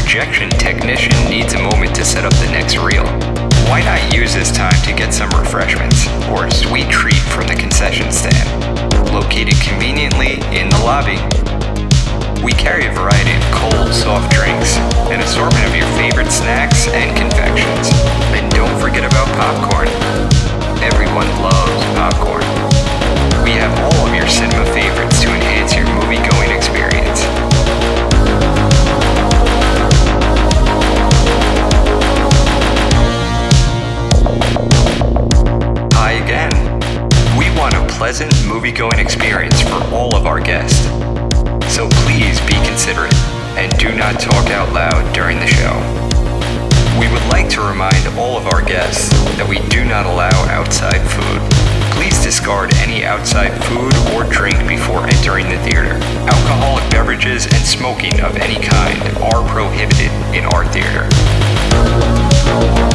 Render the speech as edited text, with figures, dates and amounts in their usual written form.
projection technician needs a moment to set up the next reel, why not use this time to get some refreshments or a sweet treat from the concession stand, located conveniently in the lobby? We carry a variety of cold, soft drinks, an assortment of your favorite snacks and confections. And don't forget about popcorn. Everyone loves popcorn. We have all of your cinema favorites to enhance your movie-going experience. Hi again. We want a pleasant movie-going experience for all of our guests. So please be considerate and do not talk out loud during the show. We would like to remind all of our guests that we do not allow outside food. Please discard any outside food or drink before entering the theater. Alcoholic beverages and smoking of any kind are prohibited in our theater.